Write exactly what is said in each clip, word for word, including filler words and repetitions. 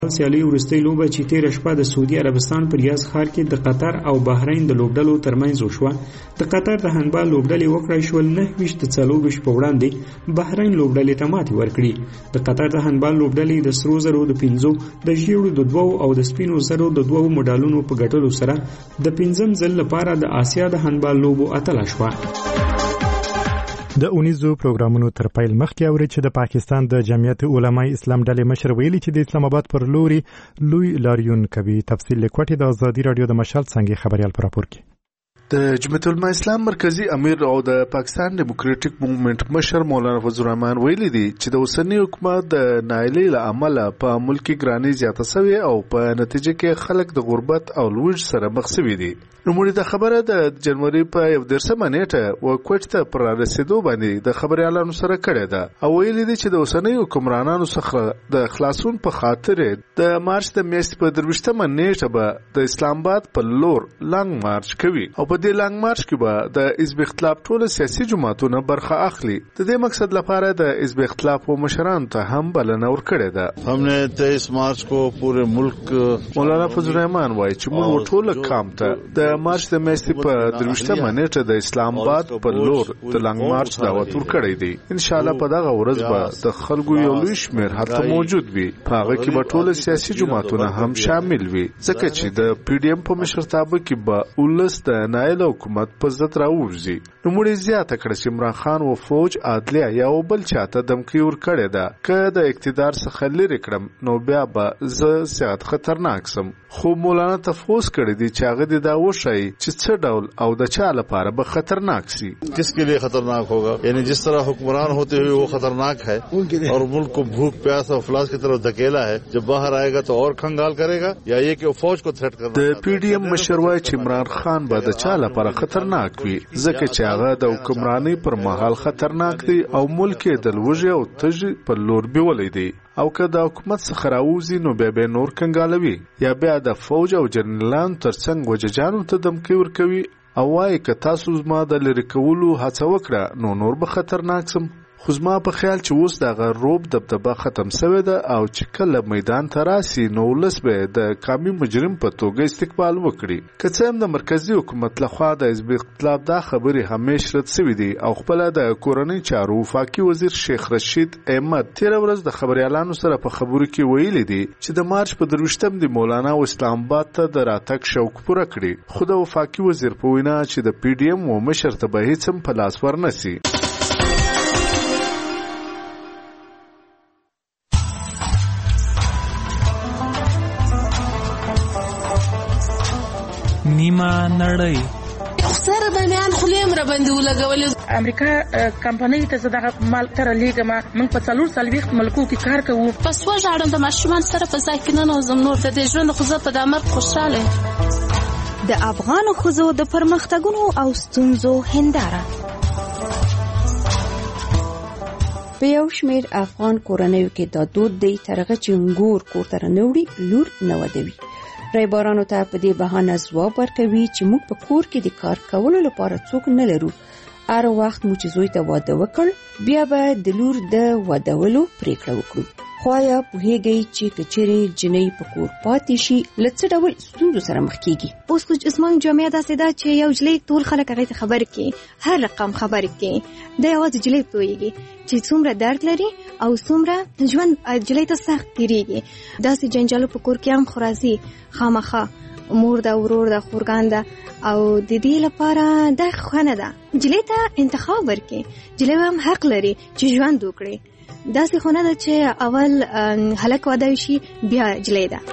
سیالي وروستۍ لوبه چې تېره شپه د سعودي عربستان په ریاض ښار کې د قطر او بحرین د لوبډلو ترمنځ وشوه. د قطر د هندبال لوبډلې وکړای شول نهه ویشت د څلورویشت په وړاندې بحرین لوبډلې ته ماتې ورکړي. د قطر د هندبال لوبډلې د سرو زرو د پنځو د ژیړو د دوو او د سپینو زرو د دوو مډالونو په ګټلو سره د پنځم ځل لپاره د آسیا د هندبال لوبو اتله شوه. د اونیزو پروګرامونو تر پیل مخکې اوري چې د پاکستان د جمعیت علماء اسلام ډلې مشر ویلي چې د اسلام آباد پر لوري لوی لاریون کوي. تفصیل لیکوټي د ازادي رادیو د مشال څنګه خبريال پر راپور کې. د جمعیت علماء اسلام مرکزی امیر او د پاکستان ډیموکراټیک موومېنټ مشر مولانا فضل الرحمن ویلي دي چې د اوسنی حکومت د نااهلۍ له امله په ملکی ګرانی زیاته شوې او په نتیجه کې خلک د غربت او لوږ سره مخ شوي دي. نو موږ د خبره د جنوري په یو درسمه نیټه و کوټ ته پر رسیدو باندې د خبريالانو سره کړې ده او ویلي دي چې د اوسنی حکمرانانو څخه د خلاصون په خاطر د مارچ د میاشتې په درویشتمه نیټه به د اسلام آباد په لور لانګ مارچ کوي او په دې لانګ مارچ کې به د حزب اختلاف ټول سیاسي جماعتونه برخه اخلي. د دې مقصد لپاره د حزب اختلاف او مشرانو ته هم بلنه ورکړې ده. हमने तेईस मार्च को पूरे मुल्क مولانا فضل الرحمن وایي چې موږ ټول قوم ته د مارچ د میاشتې په درویشتمه نیټه د اسلام آباد په لور د لانګ مارچ دعوت ورکړی دی. ان شاء الله په دغه ورځ به د خلکو یو لوی شمېر هلته موجود وي. په هغه کې به ټول سیاسي جماعتونه هم شامل وي ځکه چې د پی ډي ایم په مشرتابه کې به ولس د نااهله حکومت په ضد راووځي. نو موږ زیاته کړه چې عمران خان او فوج عدلیه یا بل چاته دمکی ورکړې ده که د اقتدار څخه لرې کړم نو بیا به زه زیات خطرناک سم. خو مولانا تفوس کړی دی چې هغه د دا وشي چې څه ډول او د چا لپاره به خطرناک سی. کس کے لیے خطرناک ہوگا یعنی جس طرح حکمران ہوتے ہوئے وہ خطرناک ہے اور ملک کو بھوک پیاس اور افلاس کی طرف دھکیلا ہے. جب باہر آئے گا تو اور کنگال کرے گا یا یہ کہ فوج کو تھریٹ کرنا. د پی ډي ایم مشر وایي چې عمران خان به د چا لپاره خطرناک وي ځکه چې هغه د حکمرانی پر مهال خطرناک دی او ملک د لوږې او تږي په لور بیولی دی او که د حکومت څخه راوځي نو بیا به نور کنګالوي یا بیا د فوج او جنرالانو ترڅنګ وججانو ته دمکی ورکوي او وایي که تاسو زما د لرې کولو هڅه وکړه نو نور به خطرناک سم. خو زما په خیال چې اوس دغه روب دبدبه ختم سوې ده او چې کله میدان ته راسي نو ولس به د قامي مجرم په توګه استقبال وکړي. که څه هم د مرکزي حکومت لخوا د حزب اختلاف دا خبرې همیش رد سوي دي او خپله د کورنۍ چارو وفاقي وزیر شیخ رشید احمد تېره ورځ د خبریالانو سره په خبرو کې ویلي دي چې د مارچ په درویشتم د مولانا او اسلام آباد ته د راتګ شوق پوره کړي. خو د وفاقي وزیر په وینا چې د پی ډي ایم و مشر ته به هیڅ هم په لاس ورنسي. نیمه نړۍ سره د میان خلیم را باندې ولګول. امریکا کمپنۍ ته زداغه مال تر لیګما موږ په څلور سلويخت ملکو کې کار کوو. پس وژاړم د ماشومان سره په ځای کې نه نوزم نور د دې ژوند خو زه په دامر خوشاله. د افغان ښځو د پرمختګونو او ستونزو هنداره په یو شمېر افغان کورنیو کې دا دود دی ترغه چې انګور کور ته رانوړي لور نه ودوي. رایبارانو ته په دې بهانه ځواب ورکوي چې موږ په کور کې د کار کولو لپاره څوک نه لرو. هر وخت مو چې زوی ته واده وکړ بیا به د لور د ودولو پریکړه وکړو. خو آیا پوهیږئ چې که چیرې جنۍ په کور پاتې شي له څه ډول ستونزو سره مخ کیږي؟ اوس خو زموږ جامعه داسې ده چې یو جلۍ ټول خلک هغې ته خبرې کوي، هر رقم خبرې کوي. دا یوازې جلۍ پوهیږي چې څومره درد لري او څومره ژوند جلۍ ته سخت تېرېږي. داسې جنجالو په کور کې هم خو راځي خامخا مور ده ورور ده خورګان ده او د دې لپاره دا ښه نه ده. جلۍ ته انتخاب ورکړي، جلۍ هم حق لري چې ژوند وکړي. داسې خو نه ده چې اول هلک واده شي بیا جلۍ ده.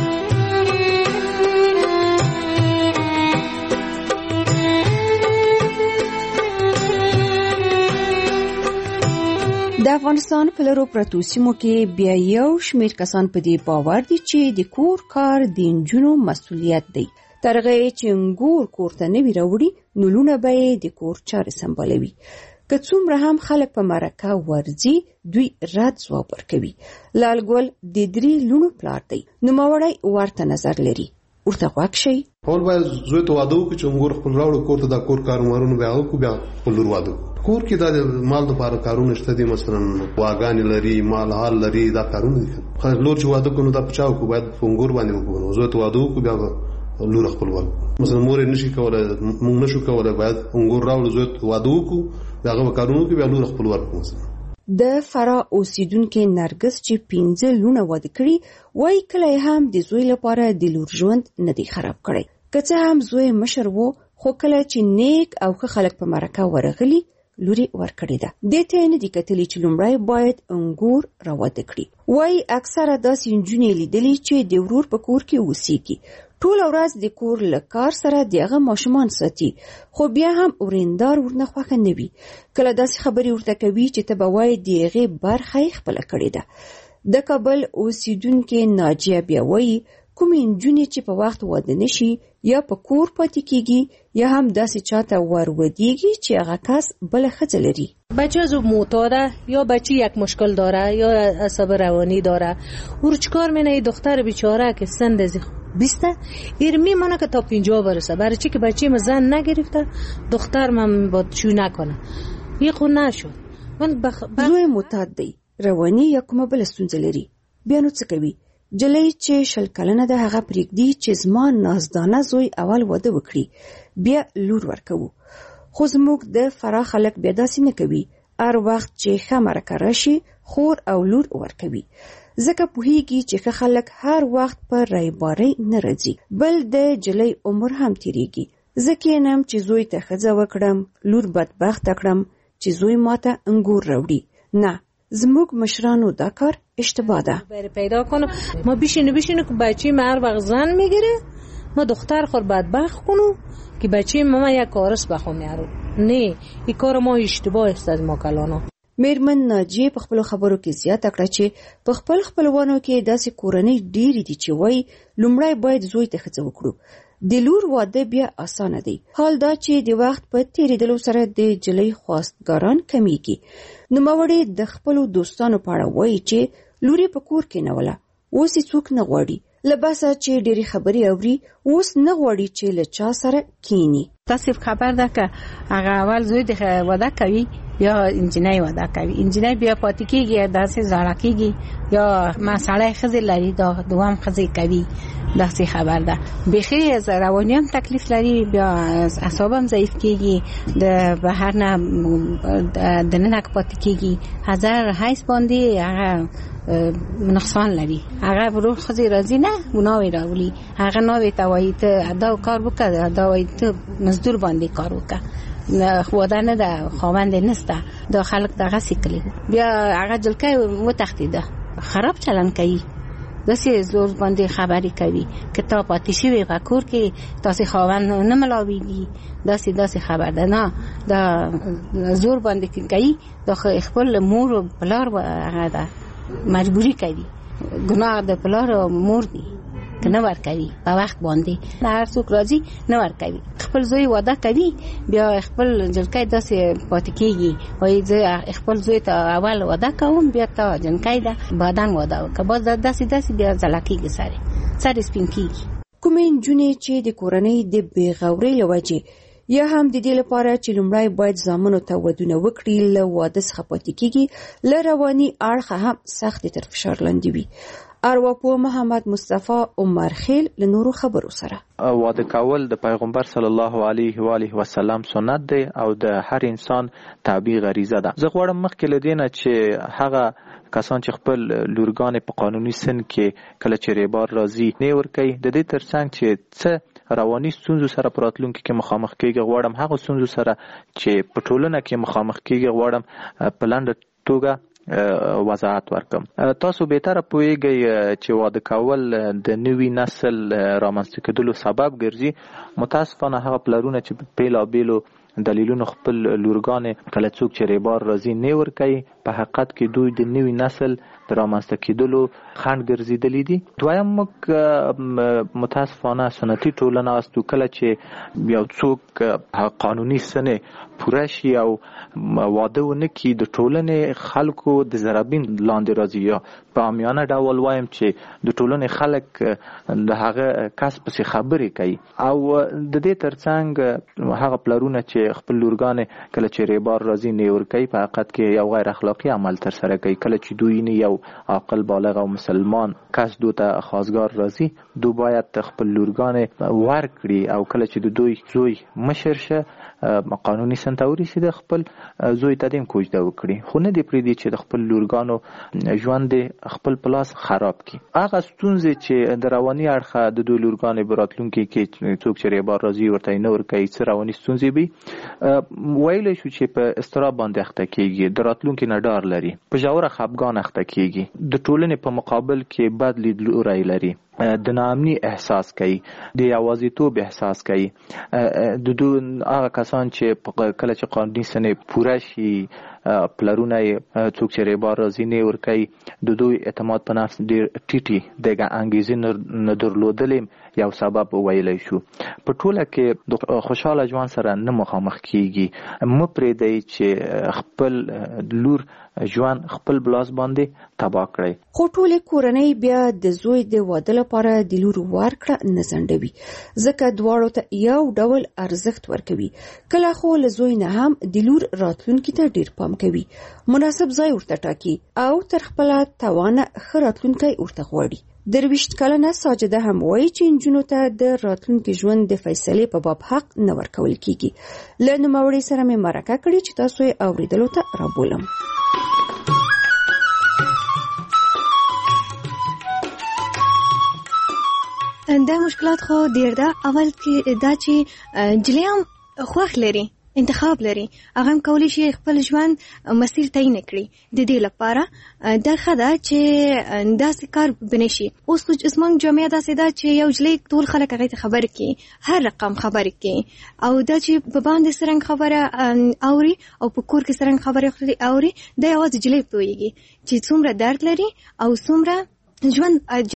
د افغانستان په لرو پرتو سیمو کې بیا یو شمېر کسان په دې باور دي چې د کور کار د نجونو مسؤلیت دی. تر هغه چې انګور کور ته نه وي راوړي نو لونه به یې د کور چارې سمبالوي. که څومره هم خلک په مرکه ورځي دوی رد ځواب ورکوي. لال ګل د درې لونو پلار دی. نوموړی ورته نظر لري. ورته غوږ شئ. اول باید زوی ته واده وکړي چې انګور خپل راوړو کور ته، دا کور کارمارونه بیا وکړو، بیا خپل لور واده وکړو. کور کې دا د مال لپاره کارونه شته دي، مثلا واګانې لري، مال حال لري، دا کارونه دي. خو لور چې واده کوي نو دا پچاو کو باید په انګور باندې وکړو. زوی ته واده وکړو بیا لور خپل ورکړو. مثلا مور نشي کولای، موږ نشو کولای، باید انګور راوړو زوی ته واده وکړو بیا هغه کارونه کوي، بیا لور خپل ورکړو. مثلا د فرا اوسیدونکو نرګس چې پنځه لونه واده کړي وای کله هم د زوی لپاره د لور ژوند نه دی خراب کړي. که څه هم زوی مشر وو خو کله چې نیک او ښه خلک په مرکه ورغلي لوري ورکړې ده. دې ته نه دي کتلي چې لومړی باید انګور راواده کړي. وای اکثره داسې نجونې لیدلي چې د ورور په کور کې اوسېږي، ټول ورځ د کور له کار سره دغه ماشومان ساتي، خو بیا هم اوریندار ورنه خوښه نه وي. کله داسې خبرې ورته کوي چې ته به وایې د هغې برخه یې خپله کړې ده. د کابل اوسیدونکې ناجیه بیا وایي کومې نجونې چې په وخت واده نشي یا په کور پاتې کیږي یا هم داسې چاته ورودیږي چې هغه کس بله ښځه لري. بچه از معتاده یا بچه یک مشکل داره یا عصب روانی داره، او چیکار می‌کنه این دختر بیچاره که سن از بیسته ایر میمونه که تا پنجاه برسه، برای چی که بچه ما زن نگرفته دختر من با چو نکنه. یه خو نشد من بخ... بخ... زوی معتاد دی، روانی یا کومه بل ستونزه لري، بیا نو څه کوي؟ جلۍ چې شل کلنه ده هغه پرېږدي چې زما نازدانه زوی اول واده وکړي بیا لور ورکوو. خو زموږ د فرا خلک بیا داسې نه کوي، هر وخت چې ښه مرکه راشي خور او لور ورکوي، ځکه پوهیږي چې ښه خلک هر وخت په رایبارۍ نه راځي، بل د جلۍ عمر هم تیریږي. زه کینم چې زوی ته ښځه وکړم، لور بدبخته کړم چې زوی ماته انګور راوړي. نه، زموږ مشرانو دا کار اشتباه ده. برای پیدا کنم ما بیشینو بیشینو که بچه ما هر وقت زن میگیره ما دختر خور بدبخت کنم که بچه ما یک کارس بخوام یارو. نه، این کار ما اشتباه است از ما کلانو. میرمن ناجیه په خپل خبرو کې زیاته کړه چې په خپل خپلوانو کې داسې کورنۍ ډېرې دي چې وایي لومړی باید زوی ته ښځه وکړو، د لور واده بیا اسانه دی. حال دا چې د وخت په تیریدلو سره د جلۍ خواستګاران کمیږي. نوموړې د خپلو دوستانو په اړه وایي چې لوري په کور کې نه وله، اوس یې څوک نه غواړي، له بسه چې ډېرې خبرې اوري اوس نه غواړي چې له چا سره کینی. تاسو خبر ده که هغه اول زوی د واده کوي یا انجینای واده کوي، انجینای بیا پاتې کېږي داسې زړه کېږي یا مساله ښځې لري دا دوام ښځې کوي، داسې خبر ده. بیخي از روانی هم تکلیف لري، بیا اعصاب هم ضعیف کېږي، د بهر نه دننه که پاتې کېږي هزار حیث باندې هغه نقصان لري. هغه برو ښځې راځي نه ګناوې راولي، هغه ناوې ته وایي ته دا کار وکړه، دا وایي ته مزدور باندې کار وکړه، واده نه ده، خاوند نسته، دا خلک دغه سیکلی. بیا هغه جلکه وتښتېده، خراب چلن کوي، داسې زور باندې خبرې کوي که تا پاتې شوې په کور کې تاسې خاوند نه ملاویږي، داسې داسې خبر ده. نه، دا زور باندې کوي، دا خپل مور و پلار هغه ده مجبوری کوي، ګناه د پلار و مور دی که نه ورکوي په وخت باندې، نه هر څوک راځي نه ورکوي. خپل زوی واده کوي بیا خپل جلکۍ داسې پاتې کېږي، وایي زه خپل زوی ته اول واده کوم بیا تا جنکۍ ده بعدن واده وکړه، باز داسې داسې بیا ځله کېږي، سرې سرې سپین کېږي. کومې نجونې چې د کورنۍ د بېغورۍ له وجې یا هم د دې لپاره چې لومړی باید زامنو ته ودونه وکړي له واده څخه پاتې کېږي، له رواني اړخه هم سختې تر فشار لاندې وي. ارواپوه محمد مصطفی عمر خیل له نورو خبرو سره واده کول د پیغمبر صلی الله علیه و آله وسلم سنت دی او د هر انسان طبیعي غریزه ده. زه غواړم مخکې له دې نه چې هغه کسان چې خپل لورګانې په قانوني سن کې کله چې ریبار راځي نه ورکوي، د دې ترڅنګ چې څه رواني ستونزو سره په راتلونکي کې مخامخ کېږي، غواړم هغه ستونزو سره چې په ټولنه کې مخامخ کېږي غواړم په لنډه توګه وضاحت ورکم. تاسو بهتره پوهیږئ چې واده کول د نوي نسل رامنځته کېدلو سبب ګرځي. متاسفانه هغه پلرونه چې په بیلابیلو دلیلونو خپل لورګانې کله څوک چې ریبار راځي نه ورکوي، په حقیقت کې دوی د نوي نسل د رامنځته کېدلو خنډ ګرځېدلي دي. دویم موږ متاسفانه سنتي ټولنه استو کله چې یو څوک قانوني سنې پوره شي او واده ونه کړي د ټولنې خلکو د ضربین لاندې راځي، یا په عامیانه ډول وایم چې د ټولنې خلک د هغه کس پسې خبرې کوي. او د دې ترڅنګ هغه پلرونه چې خپل لورګانې کله چې ریبار راځي نیور کوي په حقیقت کې یو غیر اخلاقی عمل تر سره کوي. کله چې دوی نه یو عاقل بالغ او مسلمان کس دوی ته خواستګار راځي، دوی باید خپل لورګانې ورکړي، او کله چې د دوی زوی مشر شه قانوني سنتوري سي د خپل زوی ته دیم کوجده وکړي، خو نه دی پریدي چې د خپل لورګانو ژوند خپل پلاس خراب کړي. هغه ستونزې چې د رواني اړخه د دوی لورګانې براتلونکي کې څوک چې ریبار راځي ورته نه ورکوي څه رواني ستونزې وي، ویلی شو چې په استراب باندې اخته کېږي، د راتلونکي نه ډار لري، په ژوره خفګان اخته کېږي، د ټولنې په مقابل کې بد لیدلوری لري، د ناامني احساس کوي، د یوازیتوب احساس کوي. د دوی هغه کسان چې کله چې قانوني سنې پوره شي پلرونه څوک چې ریبار راځي نه ورکوي، د دوی اعتماد په نفس ډېر ټیټي دغه انګیزې نه درلودلې یو سبب ویلی شو. په ټوله کې د خوشحاله ژوند سره نه مخامخ کیږي. مه پرېږدئ چې خپل لور ژوند خپل بلاس باندې تباه کړئ. خو ټولې کورنۍ بیا د زوی د واده لپاره د لور ورکړه نه ځنډوي، ځکه دواړو ته یو ډول ارزښت ورکوي. کله خو له زوی نه هم د لور راتلونکي ته ډېر پام کوي، مناسب ځای ورته ټاکي او تر خپله توانه ښه راتلونکی ورته غواړي. درویشت کلنه ساجده هم وایي چې نجونو ته د راتلونکي ژوند د فیصلې په باب حق نه ورکول کیږي. له نوموړي سره مې مرکه کړې چې تاسو یې اوریدلو ته رابولم. دا مشکلات خو ډیر ده. اول کې دا چې جلیام خوښ لري، انتخاب لري، هغه هم کولی شي خپل ژوند مسیر تعیین کړي. د دې لپاره دا ښه ده چې داسې کار بنشي. اوس زموږ جامعه داسې ده چې یو جلی ټول خلک هغې ته خبرې کوي، هر رقم خبرې کوي، او دا چې په باندې څرنګه خبره اوري او په کور کې څرنګه خبرې اوري، دا یوازې جلی پوهېږي چې څومره درد لري او څومره ژوند